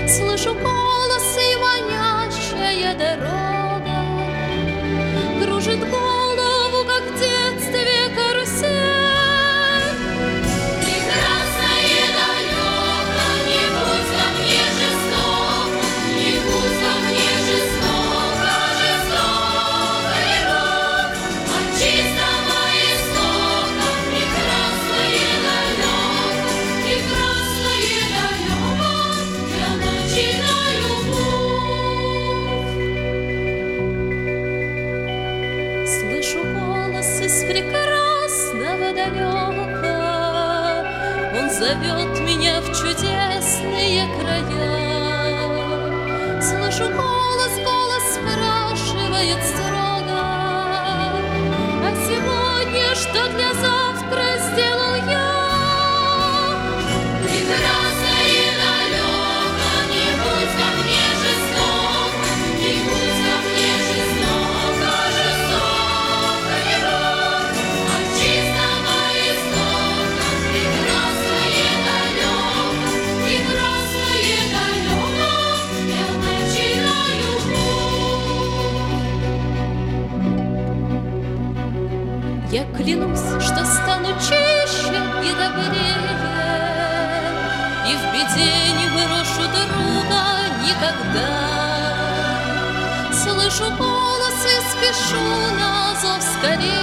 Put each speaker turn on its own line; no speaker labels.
Слышу голос и манящая дорога кружит голову, как в детстве карусель. Прекрасное далеко, не будь ко мне жестоко, не будь ко мне жестоко, жестокой рок. От чистого истока прекрасное далеко, прекрасное далеко, я начинаю путь. Слышу голос из прекрасного далека, он зовет меня в чудесные края. Слышу голос, голос спрашивает строго: а сегодня что для завтра сделал я? Прекрасное далеко, не будь ко мне жестоко, не будь ко мне жестоко, жестокой рок. От чистого истока прекрасное далеко, прекрасное далеко, я начинаю путь. Я клянусь, что стану чище и добрее, и в беде не брошу друга никогда. Слышу голос и спешу на зов скорее.